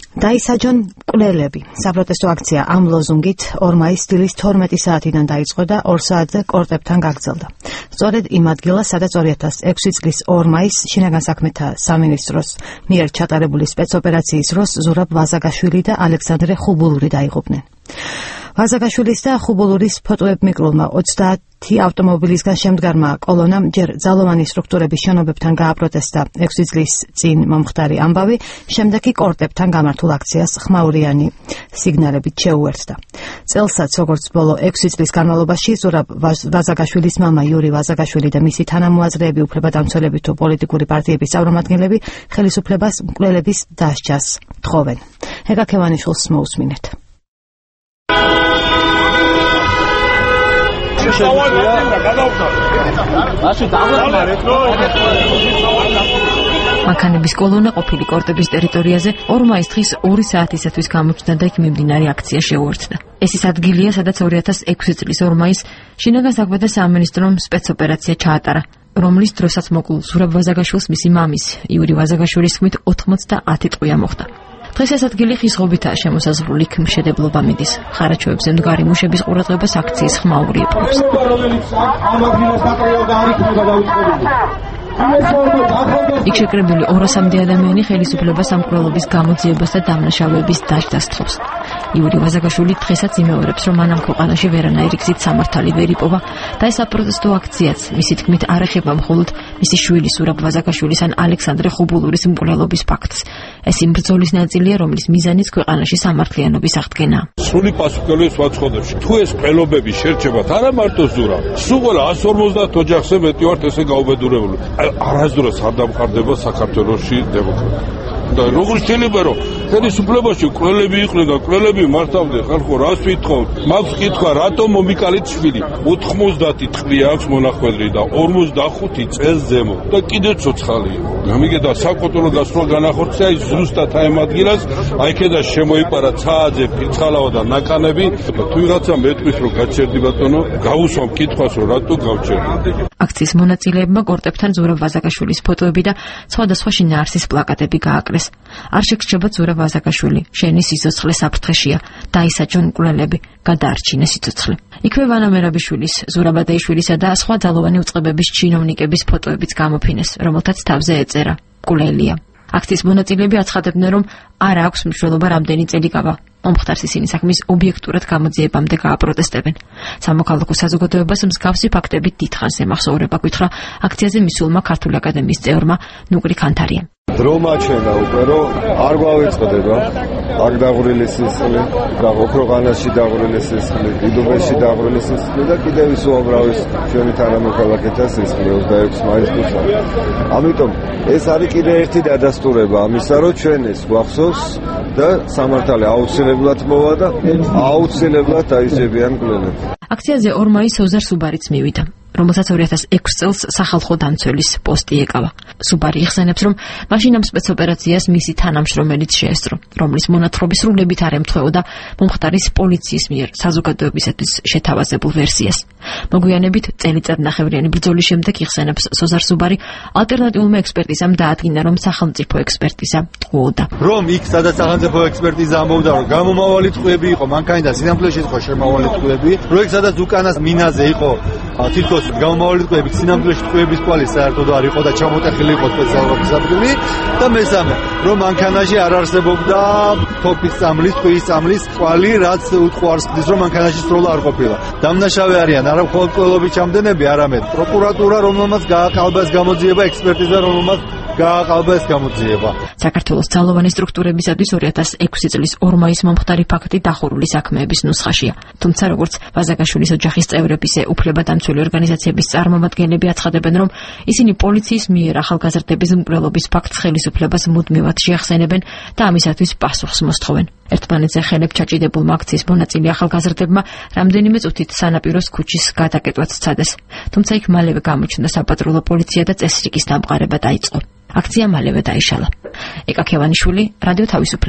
დაისაჯონ მკვლელები. საპროტესტო აქცია ამ ლოზუნგით 2 მაისს დილის 12 საათიდან დაიწყო და 2 საათზე კორტებთან გაგრძელდა. სწორედ იმ ადგილას, სადაც 2006 წლის 2 მაისს შინაგან საქმეთა სამინისტროს მიერ ჩატარებული სპეცოპერაციის დროს ზურაბ ვაზაგაშვილი და ალექსანდრე ხუბულური დაიღუპნენ. ვაზაგაშვილის და ხუბულურის ფოტოებ მიკრულმა 30 ავტომობილისგან შემდგარმა კოლონამ ჯერ ძალოვანი სტრუქტურების შენობებთან გააპროტესტა 6 წლის წინ მომხდარი ამბავი, შემდეგ კი კორტებთან გამართულ აქციას ხმაურიანი სიგნალებით შეუერთდა. წელსაც, როგორც ბოლო 6 წლის განმავლობაში, ზურაბ ვაზაგაშვილის მამა იური ვაზაგაშვილი და მისი თანამოაზრეები, უფლებადამცველები თუ პოლიტიკური პარტიების წარმომადგენლები ხელისუფლებას მკვლელების დასჯას თხოვენ. ჰეგა ქევანიშვილს მოусმინეთ. მანქანების კოლონა ყოფილი კორტების ტერიტორიაზე 2 მაისს დღის 2 საათისათვის გამოჩნდა და იქ მიმდინარე აქცია შეუერთდა. ეს ის ადგილია, სადაც 2006 წლის 2 მაისს შინაგან საქმეთა სამინისტრომ სპეცოპერაცია ჩაატარა, რომლის დროსაც მოკლულ ზურაბ ვაზაგაშვილს მისი მამის იური ვაზაგაშვილის თქმით 90 ტყვია მოხდა. დღეს ეს ადგილი ხის ღობითაა შემოსაზღვრული, იქ მშენებლობა მიდის. ხარაჩოებზე მდგარი მუშების ყურადღებას აქციის ხმაური ეპყრობს. იქ შეკრებილი 200-მდე ადამიანი ხელისუფლებას ამ მკვლელობის გამოძიებას და დამნაშავეების დასჯას თხოვს. იური ვაზაგაშვილი დღესაც იმეორებს, რომ მან ამ ქვეყანაში ვერანაირი გზით სამართალი ვერ იპოვა და ეს საპროტესტო აქციაც მისი თქმით არ ეხება მხოლოდ მისი შვილის ზურაბ ვაზაგაშვილის ან ალექსანდრე ხუბულურის მკვლელობის ფაქტს. ეს იმ ბრძოლის ნაწილია, რომლის მიზანიც ქვეყანაში სამართლიანობის აღდგენაა. სრული პასუხისმგებლობის ვაცხოდებში. თუ ეს მკვლელობები შერჩებათ არა მარტო ზურაბ, სულ ყველა 150 ოჯახზე მეტი ვართ ესე გაუბედურებული. არასდროს არ დამყარდება საქართველოში დემოკრატია. და როგორ შეიძლება რომ ხელისუფლებაში მკვლელები იყვნენ და მკვლელები მართავდნენ ხალხო, რას ვითხოვთ? მაქვს კითხვა, რატომ მომიკალით შვილი? 90 ტყვია აქვს მონახვედრი და 45 წელს ზემო და კიდევ ცოცხალია. გამიგედა საკონტროლო გასვლა განახორციელა ის ზუსტად აი ამ ადგილას, აი ქედა შემოიპარა ცააძე, ფიცხალავა და ნაკანები. თუ ვიღაცა მეტყვის რომ გაჩერდი ბატონო, გავუსვამ კითხვას რომ რატო გავჩერდი. აქციის მონაწილეებმა კორტებთან ზურაბ ვაზაგაშვილის ფოტოები და სხვადასხვა შინაარსის პლაკატები გააკრეს. არ შეგრჩება ზურაბ ვაზაგაშვილი, შენი სიცოცხლე საფრთხეშია, დაისაჯონ მკვლელები, გადაარჩინე სიცოცხლე. იქვე ვანა მერაბიშვილის, ზურაბ ადეიშვილისა და სხვა ძალოვანი უწყებების ჩინოვნიკების ფოტოებიც გამოფინეს, რომელთაც თავზე ეწერა მკვლელია. აქციის მონაწილეები აცხადებდნენ, რომ არ აქვს მნიშვნელობა რამდენი წელი გავა. მომხდარს ისინი საქმის ობიექტურად გამოძიებამდე გააპროტესტებენ. სამოქალაქო საზოგადოებას მსგავსი ფაქტებით დიდხანს ემახსოვრება, გითხრა აქციაზე მისულმა ქართული აკადემიის წევრმა ნუკრი ქანთარიამ. დრო მაჩვენა უკვე რომ არ გვავიწყდება აქ დაღვრილი სისხლი და ოქროღანაში დაღვრილი სისხლი, დიდუბეში დაღვრილი სისხლი და კიდევ ის უამრავი ჩვენი თანამოქალაქეთა სისხლი 26 მაისს. ამიტომ ეს არის კიდევ ერთი დადასტურება ამისა, რომ ჩვენ ეს გვახსოვს და სამართალი აუცილებლად მოვა და აუცილებლად დაიძებიან მკვლელები. აქციაზე 2 მაისს ოზარ სუბარიც მივიდა, რომელსაც 2006 წელს სახალხო დამცველის პოსტი ეკავა. სუბარი იხსენებს, რომ მაშინ ამ სპეცოპერაციას მისი თანამშრომელიც შეესწრო, რომლის მონათხრობის სრულებით არ ემთხვეოდა მომხდარის პოლიციის მიერ საზოგადოებისათვის შეთავაზებულ ვერსიას. მოგვიანებით წელიწადნახევრიანი ბრძოლის შემდეგ იხსენებს სოზარ სუბარი, ალტერნატიულმა ექსპერტიზამ დაადგინა, რომ სახელმწიფო ექსპერტიზა ტყუოდა. რომ იქ სადაც სახელმწიფო ექსპერტიზა ამბობდა, რომ გამომავალი ტყვეები იყო, მანქანიდან სინამდვილეში იყო შემავალი ტყვეები, რომ იქ სადაც უკანას მინაზე იყო თითქოს გამომავალი ტყვეები, სინამდვილეში ტყვეების კვალი საერთოდ არ იყო და ჩამოტეხილი იყო სპეციალობის ადგილი და მესამე, რომ მანქანაში არ არსებობდა თოფის წამლის, ტყუის წამლის კვალი, რაც უთხوارს ხდის, რომ მანქანაში სროლა არ ყოფილა. დამნაშავე არიან არა მხოლოდ მკვლელობის ჩამდენები, არამედ პროკურატურა, რომელმაც გააყალბა ეს გამოძიება, ექსპერტიზა, რომელმაც გააყალბა ეს გამოძიება. საქართველოს ძალოვანი სტრუქტურებისათვის 2006 წლის 2 მაისს მომხდარი ფაქტი დახურული საქმეების ნუსხაშია. თუმცა როგორც ვაზაგაშვილის ოჯახის წევრებისა უფლებადამცველი ორგანიზაციების წარმომადგენლები აცხადებენ, რომ ისინი პოლიციის მიერ ახალგაზრდების მკვლელობის ფაქტს ხელისუფლებას მუდმივად შეახსენებენ და ამისათვის პასუხს მოსთხოვენ. ერთმანეთზე ხელებს ჩაჭიდებულმა აქციის მონაწილე ახალგაზრდებმა რამდენიმე წუთით სანაპიროს ქუჩის გადაკეტვაც სცადეს. თუმცა იქ მალევე გამოჩნდა საპატრულო პოლიცია და წესრიგის დამყარება დაიწყო. აქცია მალევე დაიშალა. ეკა ქევანიშვილი, რადიო თავისუფლება.